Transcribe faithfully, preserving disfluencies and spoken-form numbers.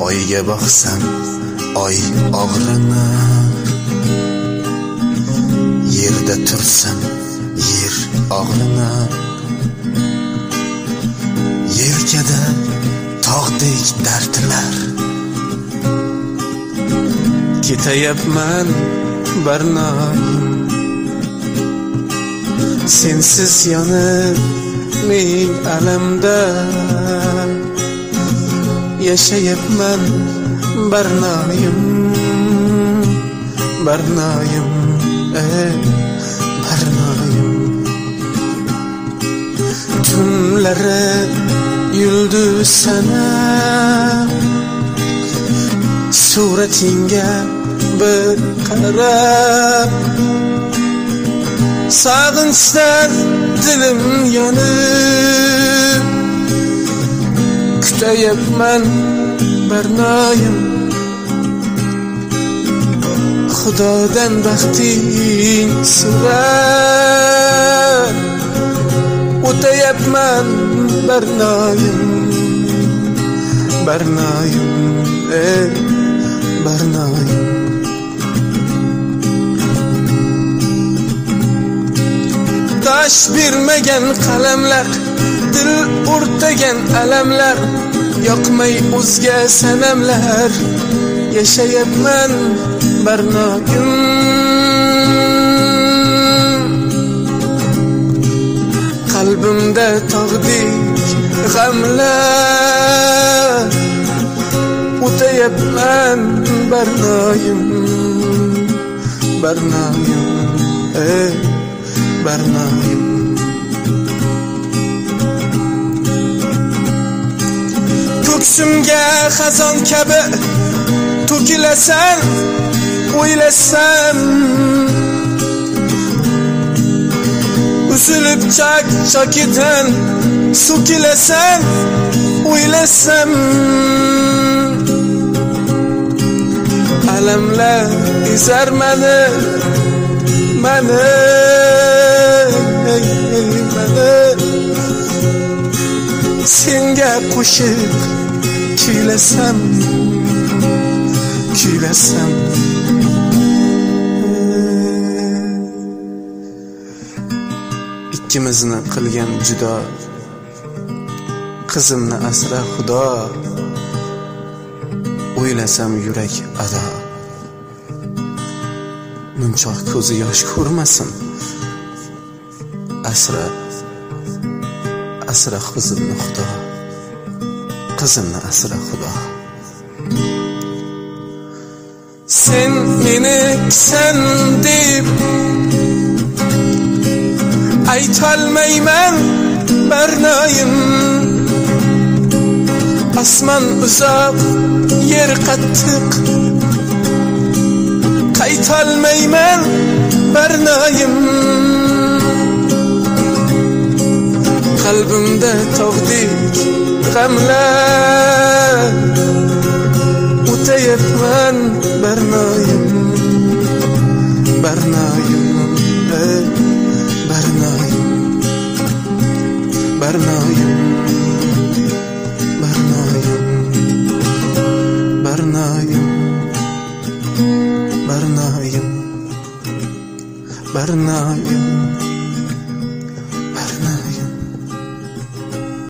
oyga boqsam oy og'rinar, yerda tursam yer og'rinar, yelkada tog'dek dardlar. Ketayapman barnoyim, sensiz yonib men alamda. Yashayapman barnoyim, barnoyim, ey barnoyim. Tunlari yulduz sanab, suratingga bir qarab, sog'inchdan dilim yonib, kutayapman barnoyim. Xudodan baxting so'rab, o'tayapman barnoyim, barnoyim, ey barnoyim. Tosh bermagan qalamlar, dil o'rtagan alamlar, yoqmay o'zga sanamlar. Yashayapman barnoyim, qalbimda tog'dek g'amlar. O'tayapman barnoyim, barnoyim, ey barnoyim. Ko'ksimga xazon kabi to'kilasan, o'ylasam, uzilib chak chakidan so'kilasan, o'ylasam. Alamlar ezar mani, mani, mani. Senga qo'shib kuylasam, kuylasam. Ikkimizni qilgan judo, qizimni asra Xudo. O'ylasam yurak ado, munchoq ko'zi yosh ko'rmasin. Asra, asra qizimni Xudo, qizimni asra Xudo. Sen menisan deb aytolmayman barnoyim. Osmon uzoq, yer qattiq, qaytolmayman barnoyim. Qalbimda tog'dek g'amlar. O'tayapman barnoyim, barnoyim, ey barnoyim, barnoyim.